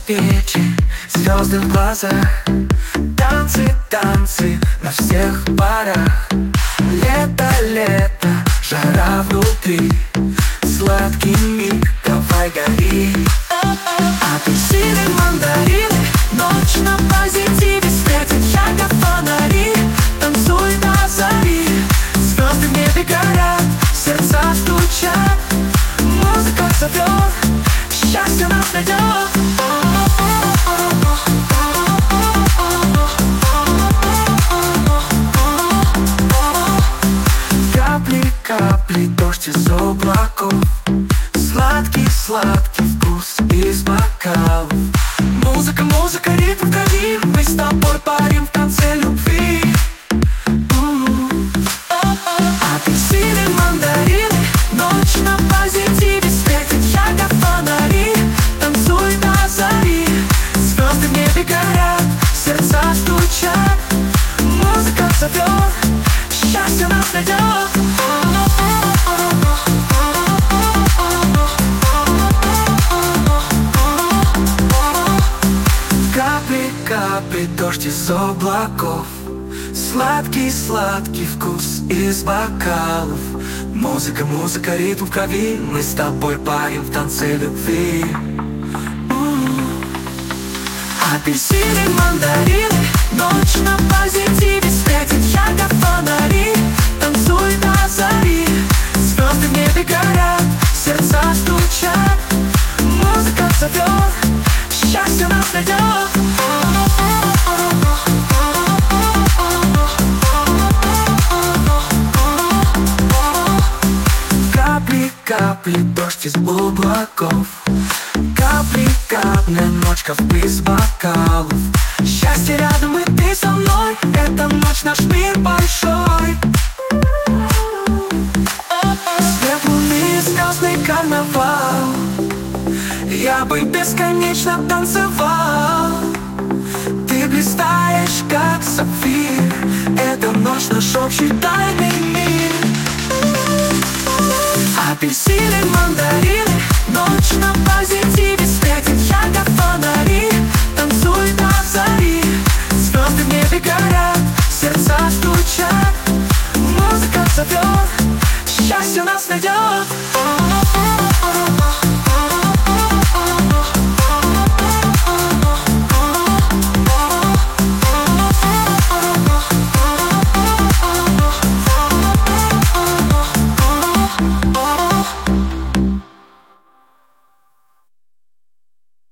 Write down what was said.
свечи, звезды в глазах. Танцы, танцы на всех парах. Лето, лето, жара внутри. Сладкий миг, давай гори. Апельсины, мандарины, ночь на позитиве. Светит ярко фонари, танцуй до зари. Звезды в небе горят, сердца стучат. Музыка зовет, счастье нас найдет. Капли, капли, дождь из облаков. Сладкий, сладкий вкус из бокалов. Музыка, музыка, ритм в крови. Мы с тобой парим в танце любви. Апельсины, мандарины, ночь на позитиве. Светит ярко фонари, танцуй до зари. Звезды в небе горят, сердца стучат. Музыка зовет, счастье нас найдет. Капли, капли, дождь из облаков. Сладкий, сладкий вкус из бокалов. Музыка, музыка, ритм в крови. Мы с тобой парим в танце любви. Апельсины, мандарины, ночь на позитиве. Светит ярко фонари, танцуй до зари. Звезды в небе горят, сердца стучат. Музыка зовет, счастье нас найдет. Капли, капли, дождь из облаков. Капли, капли, ночка из бокалов. Счастье рядом, и ты со мной. Эта ночь наш мир большой. Свет луны, звездный карнавал. Я бы бесконечно танцевал. Ты блистаешь, как сапфир. Эта ночь наш общий тайный мир. Апельсины, мандарины, ночь на позитиве. Светит ярко фонари, танцуй до зари. Звезды в небе горят,